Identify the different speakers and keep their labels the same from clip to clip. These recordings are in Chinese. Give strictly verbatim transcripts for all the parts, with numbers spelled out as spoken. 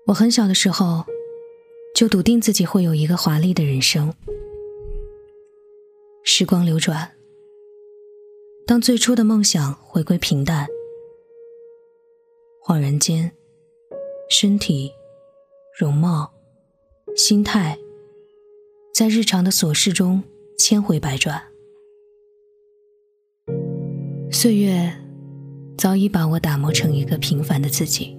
Speaker 1: 我很小的时候就笃定自己会有一个华丽的人生。时光流转，当最初的梦想回归平淡，恍然间，身体、容貌、心态在日常的琐事中千回百转。岁月早已把我打磨成一个平凡的自己。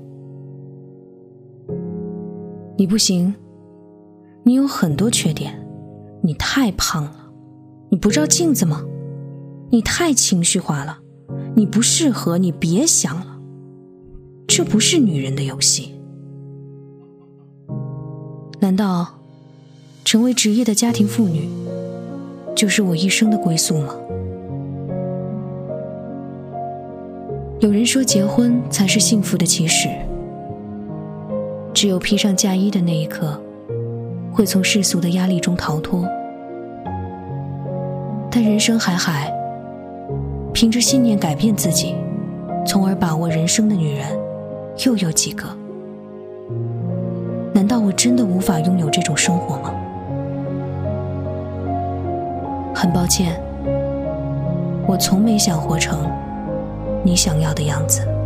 Speaker 1: 你不行，你有很多缺点，你太胖了，你不照镜子吗？你太情绪化了，你不适合，你别想了，这不是女人的游戏。难道成为职业的家庭妇女就是我一生的归宿吗？有人说结婚才是幸福的起始，只有披上嫁衣的那一刻，会从世俗的压力中逃脱。但人生海海，凭着信念改变自己，从而把握人生的女人又有几个？难道我真的无法拥有这种生活吗？很抱歉，我从没想活成你想要的样子。